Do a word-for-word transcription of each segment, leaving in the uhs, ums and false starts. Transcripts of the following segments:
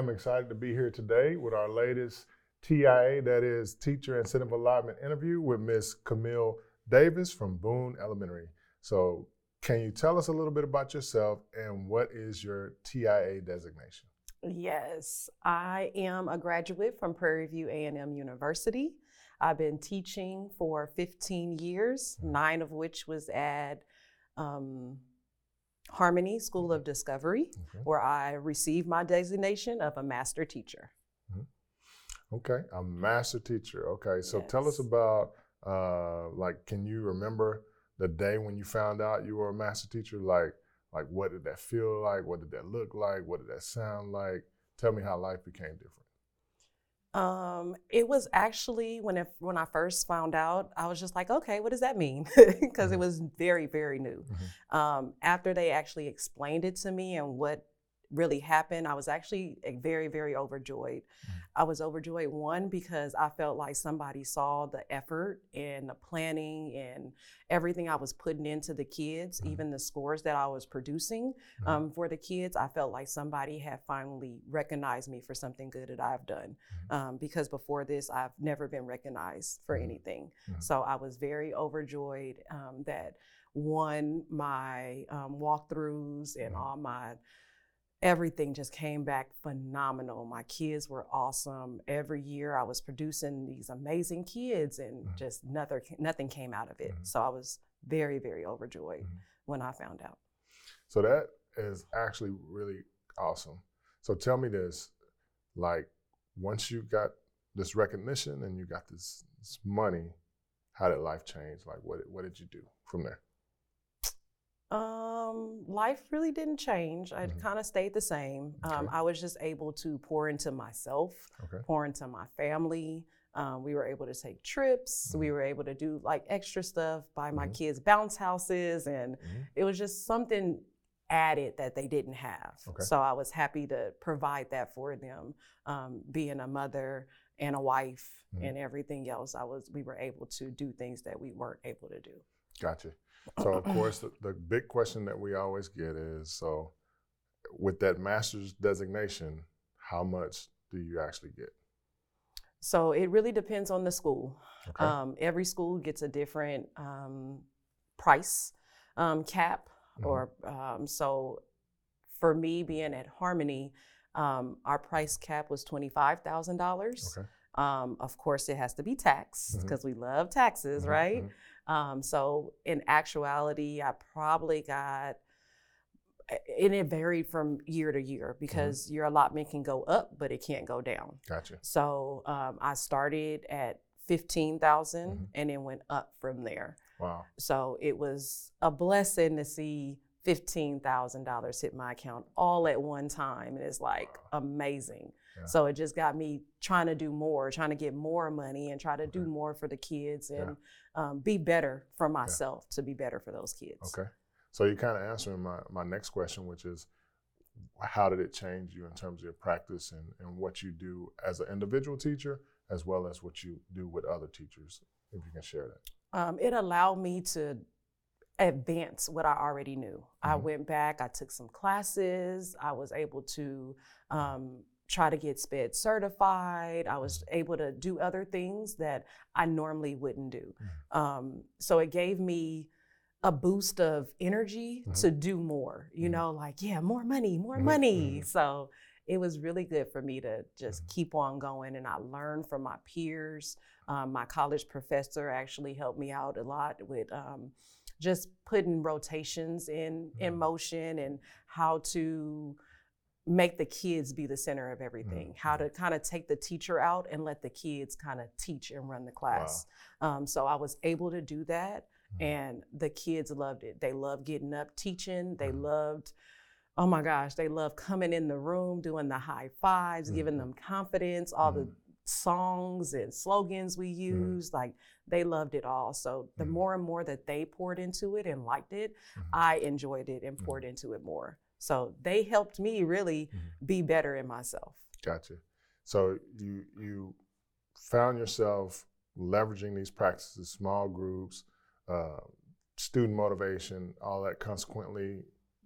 am excited to be here today with our latest T I A, that is Teacher Incentive Alignment interview with Miss Camille Davis from Boone Elementary. So can you tell us a little bit about yourself and what is your T I A designation? Yes, I am a graduate from Prairie View A and M University. I've been teaching for fifteen years, mm-hmm. nine of which was at um, Harmony School of Discovery, okay. where I received my designation of a master teacher. Mm-hmm. Okay, a master teacher. Okay, so yes. tell us about, uh, like, can you remember the day when you found out you were a master teacher? Like, like what did that feel like? What did that look like? What did that sound like? Tell me how life became different. Um, it was actually when it, when I first found out, I was just like, okay, what does that mean? Because mm-hmm. it was very, very new. Mm-hmm. Um, after they actually explained it to me and what really happened, I was actually very, very overjoyed. Mm-hmm. I was overjoyed, one, because I felt like somebody saw the effort and the planning and everything I was putting into the kids, mm-hmm. even the scores that I was producing mm-hmm. um, for the kids. I felt like somebody had finally recognized me for something good that I've done. Mm-hmm. Um, because before this, I've never been recognized for mm-hmm. anything. Mm-hmm. So I was very overjoyed um, that, one, my um, walkthroughs and mm-hmm. all my everything just came back phenomenal. My kids were awesome. Every year I was producing these amazing kids and mm-hmm. just nothing, nothing came out of it. Mm-hmm. So I was very, very overjoyed mm-hmm. when I found out. So that is actually really awesome. So tell me this, like once you got this recognition and you got this, this money, how did life change? Like what, what did you do from there? Um, life really didn't change. I mm-hmm. kind of stayed the same. Okay. Um, I was just able to pour into myself, okay. pour into my family. Um, we were able to take trips. Mm-hmm. We were able to do like extra stuff, buy my mm-hmm. kids bounce houses. And mm-hmm. it was just something added that they didn't have. Okay. So I was happy to provide that for them. Um, being a mother and a wife mm-hmm. and everything else, I was, we were able to do things that we weren't able to do. Gotcha. So of course, the, the big question that we always get is, so with that master's designation, how much do you actually get? So it really depends on the school. Okay. Um, every school gets a different um, price um, cap, mm-hmm. or um, so for me being at Harmony, um, our price cap was twenty-five thousand dollars. Okay. Um, of course, it has to be taxed because mm-hmm. we love taxes, mm-hmm. right? Mm-hmm. Um, so in actuality, I probably got, and it varied from year to year because mm-hmm. your allotment can go up, but it can't go down. Gotcha. So um, I started at fifteen thousand mm-hmm. and then went up from there. Wow. So it was a blessing to see fifteen thousand dollars hit my account all at one time. And it's like wow. amazing. Yeah. So it just got me trying to do more, trying to get more money and try to okay. do more for the kids and yeah. um, be better for myself yeah. to be better for those kids. Okay. So you're kind of answering my, my next question, which is how did it change you in terms of your practice and, and what you do as an individual teacher, as well as what you do with other teachers, if you can share that? Um, it allowed me to advance what I already knew. Mm-hmm. I went back, I took some classes, I was able to um, try to get SPED certified. I was able to do other things that I normally wouldn't do. Mm-hmm. Um, so it gave me a boost of energy mm-hmm. to do more, you mm-hmm. know, like, yeah, more money, more mm-hmm. money. Mm-hmm. So it was really good for me to just mm-hmm. keep on going. And I learned from my peers. Um, my college professor actually helped me out a lot with um, just putting rotations in, mm-hmm. in motion and how to make the kids be the center of everything, mm-hmm. how to kind of take the teacher out and let the kids kind of teach and run the class. Wow. Um, so I was able to do that mm-hmm. and the kids loved it. They loved getting up, teaching. They mm-hmm. loved, oh my gosh, they loved coming in the room, doing the high fives, mm-hmm. giving them confidence, all mm-hmm. the songs and slogans we used, mm-hmm. like they loved it all. So the mm-hmm. more and more that they poured into it and liked it, mm-hmm. I enjoyed it and poured mm-hmm. into it more. So they helped me really mm-hmm. be better in myself. Gotcha. So you you found yourself leveraging these practices, small groups, uh, student motivation, all that consequently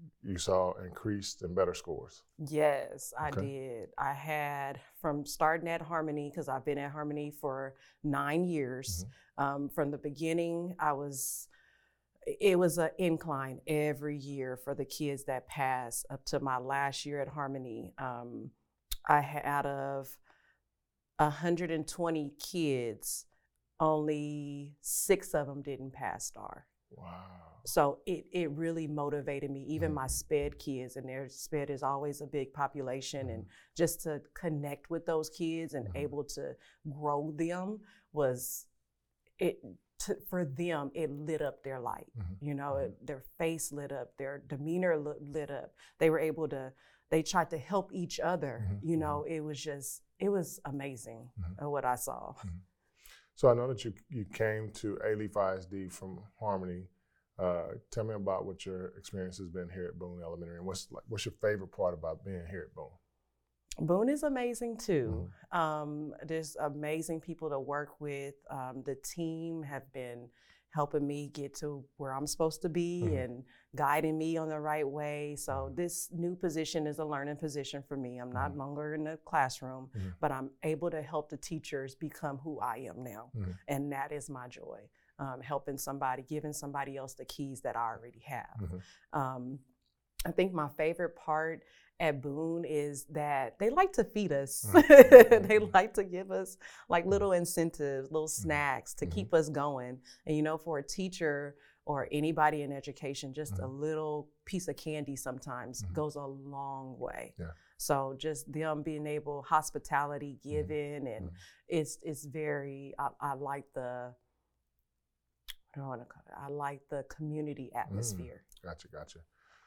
you saw increased and better scores. Yes, I Okay. did. I had from starting at Harmony, because I've been at Harmony for nine years. Mhm. Um, from the beginning, I was, it was an incline every year for the kids that pass up to my last year at Harmony. Um, I had out of one hundred twenty kids, only six of them didn't pass STAR. Wow. So it, it really motivated me, even Mhm. my SPED kids, and their SPED is always a big population, and Mhm. just to connect with those kids and Mhm. able to grow them was, it to, for them, it lit up their light. Mhm. You know, Mhm. it, their face lit up, their demeanor lit, lit up. They were able to, they tried to help each other. Mhm. You know, it was just, it was amazing Mhm. uh, what I saw. Mhm. So I know that you you came to Alief I S D from Harmony. Uh, tell me about what your experience has been here at Boone Elementary, and what's like what's your favorite part about being here at Boone? Boone is amazing too. Mm-hmm. Um, there's amazing people to work with. Um, the team have been helping me get to where I'm supposed to be, mm-hmm. and guiding me on the right way. So mm-hmm. this new position is a learning position for me. I'm not mm-hmm. longer in the classroom, mm-hmm. but I'm able to help the teachers become who I am now. Mm-hmm. And that is my joy, um, helping somebody, giving somebody else the keys that I already have. Mm-hmm. Um, I think my favorite part at Boone is that they like to feed us. Mm-hmm. They like to give us like little incentives, little snacks to mm-hmm. keep us going. And you know, for a teacher or anybody in education, just mm-hmm. a little piece of candy sometimes mm-hmm. goes a long way. Yeah. So just them being able, hospitality, giving, mm-hmm. and mm-hmm. it's it's very, I, I like the, I don't want to call it, I like the community atmosphere. Mm, gotcha, gotcha.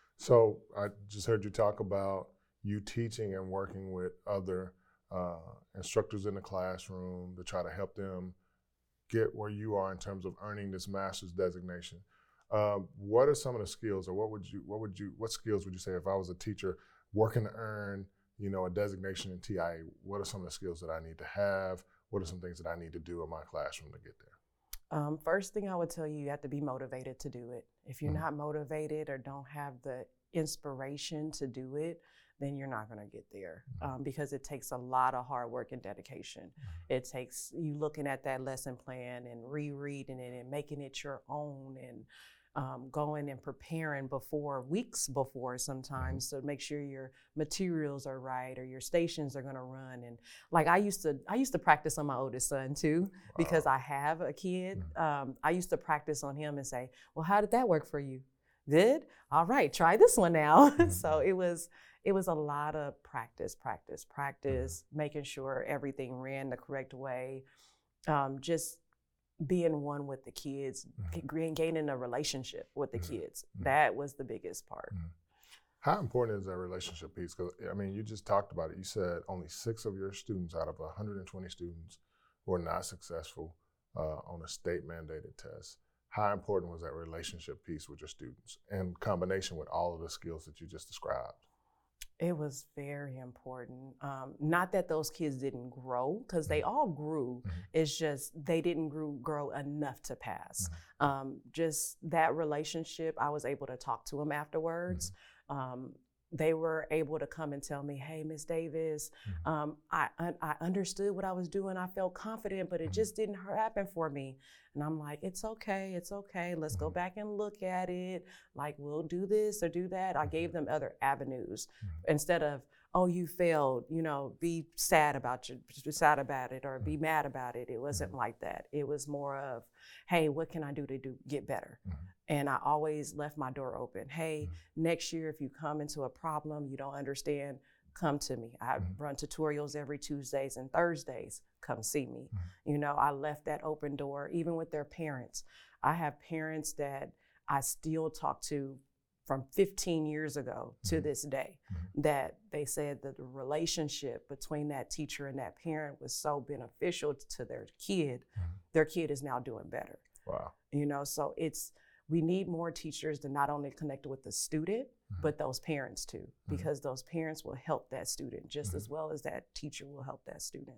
So I just heard you talk about you teaching and working with other uh, instructors in the classroom to try to help them get where you are in terms of earning this master's designation. Um, what are some of the skills, or what would you, what would you, what skills would you say if I was a teacher working to earn, you know, a designation in T I A? What are some of the skills that I need to have? What are some things that I need to do in my classroom to get there? Um, first thing I would tell you, you have to be motivated to do it. If you're mm-hmm. not motivated or don't have the inspiration to do it, then you're not going to get there, mm-hmm. um, because it takes a lot of hard work and dedication. Mm-hmm. It takes you looking at that lesson plan and rereading it and making it your own, and um, going and preparing before, weeks before sometimes, mm-hmm. to make sure your materials are right or your stations are going to run. And like I used to, I used to practice on my oldest son too, wow. because I have a kid. Mm-hmm. Um, I used to practice on him and say, well, how did that work for you? Good. All right, try this one now. Mm-hmm. So it was, it was a lot of practice, practice, practice, mm-hmm. making sure everything ran the correct way. Um, just being one with the kids, mm-hmm. gaining a relationship with the mm-hmm. kids. Mm-hmm. That was the biggest part. Mm-hmm. How important is that relationship piece? Because, I mean, you just talked about it. You said only six of your students out of one hundred twenty students were not successful uh, on a state mandated test. How important was that relationship piece with your students in combination with all of the skills that you just described? It was very important. Um, not that those kids didn't grow, because mm-hmm. they all grew. Mm-hmm. It's just they didn't grow, grow enough to pass. Mm-hmm. Um, just that relationship, I was able to talk to them afterwards. Mm-hmm. Um, they were able to come and tell me, hey, Miz Davis, mm-hmm. um, I, I understood what I was doing. I felt confident, but it mm-hmm. just didn't happen for me. And I'm like, it's okay, it's okay. Let's mm-hmm. go back and look at it. Like, we'll do this or do that. I gave them other avenues mm-hmm. instead of, oh, you failed, you know, be sad about you, be sad about it, or be mad about it. It wasn't mm-hmm. like that. It was more of, hey, what can I do to do get better? Mm-hmm. And I always left my door open. Hey, mm-hmm. next year, if you come into a problem you don't understand, come to me. I mm-hmm. run tutorials every Tuesdays and Thursdays. Come see me. Mm-hmm. You know, I left that open door, even with their parents. I have parents that I still talk to from fifteen years ago to mm-hmm. this day, mm-hmm. that they said that the relationship between that teacher and that parent was so beneficial to their kid. Mm-hmm. Their kid is now doing better. Wow. You know, so it's, we need more teachers to not only connect with the student, mm-hmm. but those parents too, because mm-hmm. those parents will help that student just mm-hmm. as well as that teacher will help that student.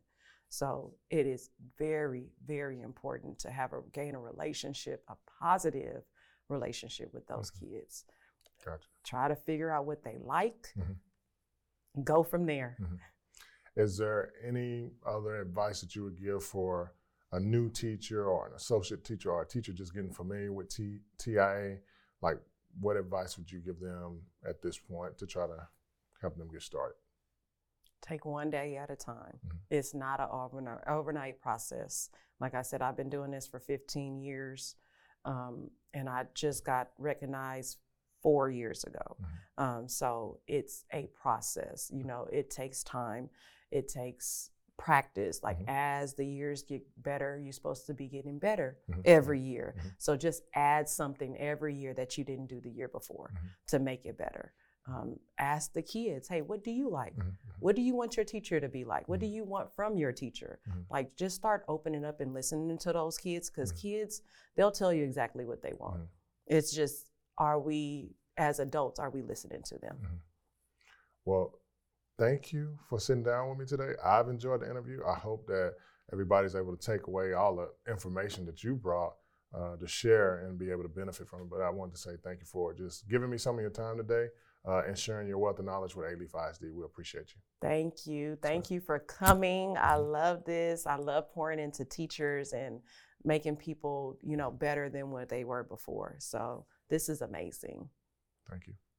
So it is very, very important to have a gain a relationship, a positive relationship with those mm-hmm. kids. Gotcha. Try to figure out what they like, Mm-hmm. go from there. Mm-hmm. Is there any other advice that you would give for a new teacher or an associate teacher or a teacher just getting familiar with T- TIA? Like, what advice would you give them at this point to try to help them get started? Take one day at a time. Mm-hmm. It's not an overnight, overnight process. Like I said, I've been doing this for fifteen years, um, and I just got recognized four years ago. Mm-hmm. Um, so it's a process. You know, it takes time. It takes practice. Like, mm-hmm. as the years get better, you're supposed to be getting better mm-hmm. every year. Mm-hmm. So just add something every year that you didn't do the year before mm-hmm. to make it better. Um, ask the kids, hey, what do you like? Mm-hmm. What do you want your teacher to be like? What mm-hmm. do you want from your teacher? Mm-hmm. Like, just start opening up and listening to those kids, because mm-hmm. kids, they'll tell you exactly what they want. Mm-hmm. It's just, are we, as adults, are we listening to them? Mm-hmm. Well, thank you for sitting down with me today. I've enjoyed the interview. I hope that everybody's able to take away all the information that you brought uh, to share and be able to benefit from it. But I wanted to say thank you for just giving me some of your time today uh, and sharing your wealth of knowledge with A-Leaf I S D. We appreciate you. Thank you. Thank you for coming. I love this. I love pouring into teachers and making people, you know, better than what they were before. So this is amazing. Thank you.